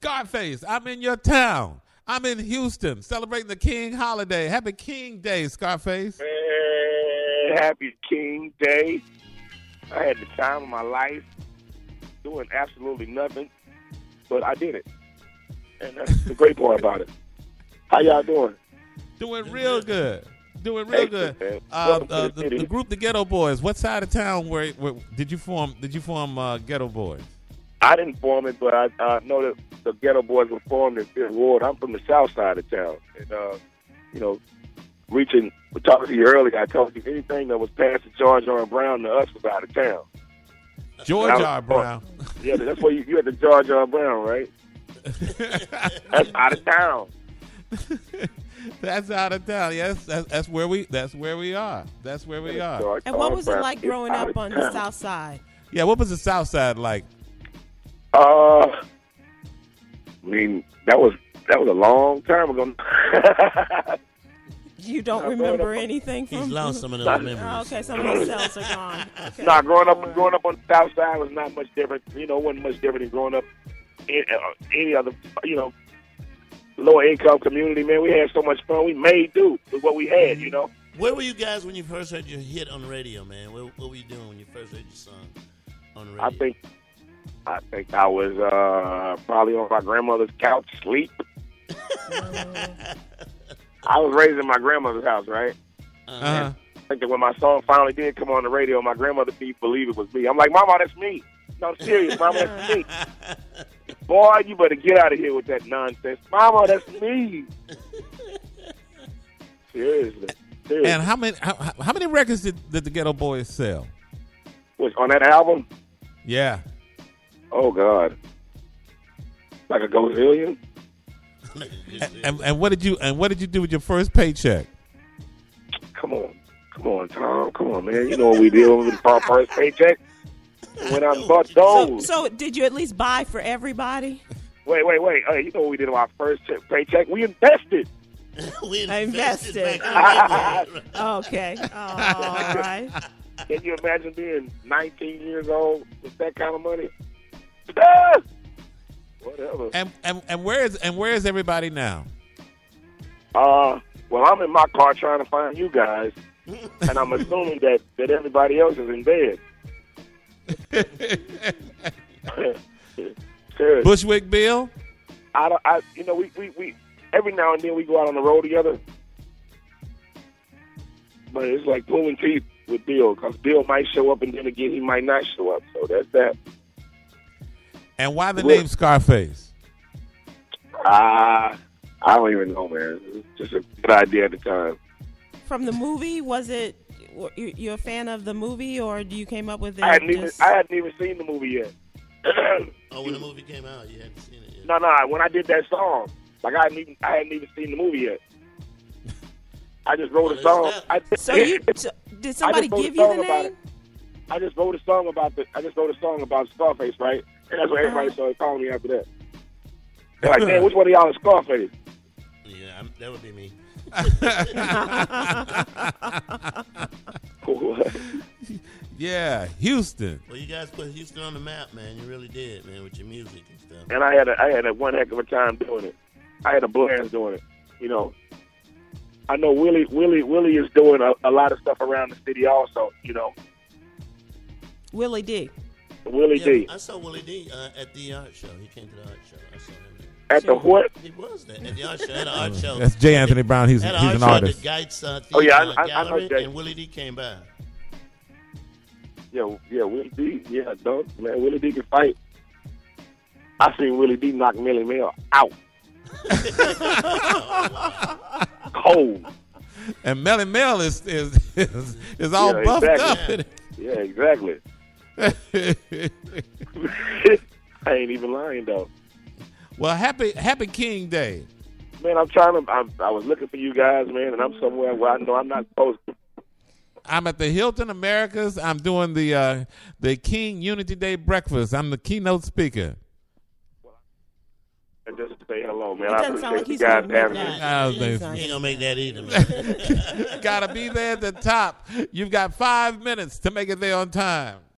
Scarface, I'm in your town. I'm in Houston celebrating the King holiday. Happy King Day, Scarface. Man, happy King Day. I had the time of my life doing absolutely nothing, but I did it. And that's the great part about it. How y'all doing? Doing real good. Doing real good. The group, the Ghetto Boys. What side of town where did you form? Did you form Ghetto Boys? I didn't form it, but I know that the Ghetto Boys were formed in Fifth Ward. I'm from the south side of town. And, talking to you earlier, I told you anything that was past the George R. Brown to us was out of town. George R. Brown. Yeah, that's where you had the George R. Brown, right? That's out of town. That's out of town. Yes, that's where we are. That's where we are. And what was it like growing up on the south side? Yeah, what was the south side like? I mean, that was a long time ago. You don't remember anything from? He's lost some of those memories. Oh, okay, some of those cells are gone. Okay. Nah, growing up on the south side was not much different. Wasn't much different than growing up in any other, lower income community. Man, we had so much fun. We made do with what we had. Where were you guys when you first heard your hit on the radio, man? What were you doing when you first heard your song on the radio? I think I was probably on my grandmother's couch, sleep. I was raised in my grandmother's house, right? Uh-huh. I think that when my song finally did come on the radio, my grandmother didn't believe it was me. I'm like, Mama, that's me. No, I'm serious, Mama, that's me. Boy, you better get out of here with that nonsense. Mama, that's me. Seriously. And how many records did the Ghetto Boys sell? Was on that album? Yeah. Oh God. Like a gazillion? And what did you do with your first paycheck? Come on, Tom. Come on, man. You know what we did with our first paycheck? Went out and bought those. So did you at least buy for everybody? Wait. Hey, you know what we did with our first paycheck? We invested. We invested. Okay. All right. Can you imagine being 19 years old with that kind of money? Whatever. And where is everybody now? Well, I'm in my car trying to find you guys, and I'm assuming that everybody else is in bed. Bushwick Bill? We every now and then we go out on the road together, but it's like pulling teeth with Bill, because Bill might show up and then again he might not show up. So that's that. And why the name Scarface? I don't even know, man. It's just a good idea at the time. From the movie, was it? You're a fan of the movie, or you came up with it? I hadn't even seen the movie yet. When the movie came out, you hadn't seen it yet? No. When I did that song, like I hadn't even seen the movie yet. I just wrote a song. Did somebody give you the name? I just wrote a song about Scarface, right? And that's what everybody started calling me after that. They're like, man, which one of y'all is Scarface? Yeah, that would be me. Yeah, Houston. Well, you guys put Houston on the map, man. You really did, man, with your music and stuff. And I had a one heck of a time doing it. I had a blast doing it. I know Willie is doing a lot of stuff around the city also. Willie D. Willie D. I saw Willie D at the art show. He came to the art show. I saw him there. At the what? He was there at the art show. At the art show. That's J. Anthony Brown. He's an artist. At the Geitz Theater I know Jay. and Willie D came by. Yeah, Willie D. Yeah, dog, man, Willie D can fight. I seen Willie D knock Melly Mel out. Cold. And Melly Mel is all buffed exactly. up. Yeah, exactly. I ain't even lying though. Well, happy King Day. Man, I was looking for you guys, man, and I'm somewhere where I know I'm not supposed to. I'm at the Hilton Americas. I'm doing the King Unity Day breakfast. I'm the keynote speaker. And just to say hello, man. It I doesn't sound like appreciate he's you guys gonna having make me. that. He ain't gonna make that either, man. Gotta be there at the top. You've got 5 minutes to make it there on time.